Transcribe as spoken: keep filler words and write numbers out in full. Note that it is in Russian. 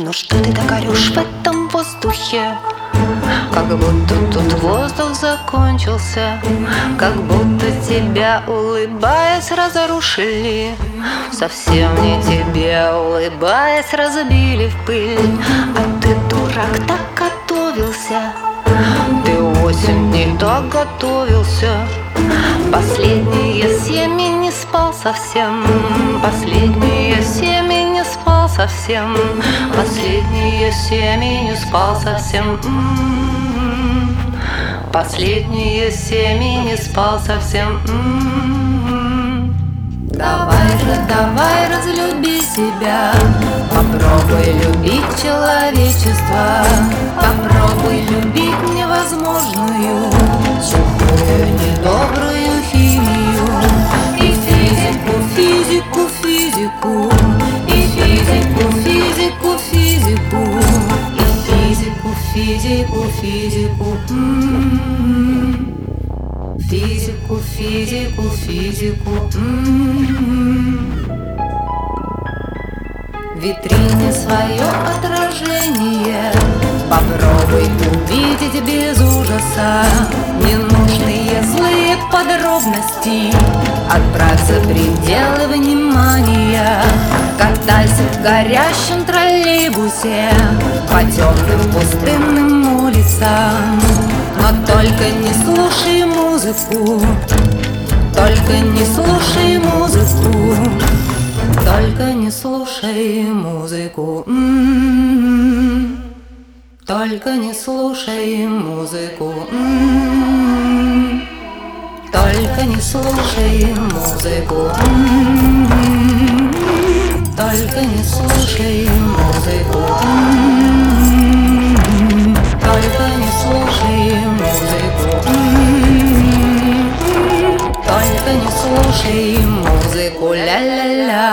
Ну что ты так орешь в этом воздухе? Как будто тут воздух закончился, как будто тебя, улыбаясь, разрушили. Совсем не тебе, улыбаясь, разбили в пыль. А ты, дурак, так готовился, ты восемь дней так готовился. Последние семь и не спал совсем, последние семь и не спал совсем, последние семь и не спал совсем. М-м-м. Последние семь и не спал совсем. М-м-м. Давай же, давай, разлюби себя, попробуй любить человечество, попробуй любить невозможную, сухую, недобрую химию. И физику, физику, физику, и физику, физику, физику, и физику, физику, физику. М-м-м. Физику, физику, физику. М-м-м. В витрине свое отражение попробуй увидеть без ужаса. Ненужные злые подробности отправь за пределы внимания. Катайся в горящем троллейбусе по темным пустынным улицам, но только не слушай музыку, только не слушай музыку, только не слушай музыку. М-м-м. Только не слушай музыку. М-м-м. Только не слушай музыку. М-м-м. Только не слушай музыку. М-м-м. Только не слушай музыку. М-м-м. Только не слушай музыку. Ля-ля-ля.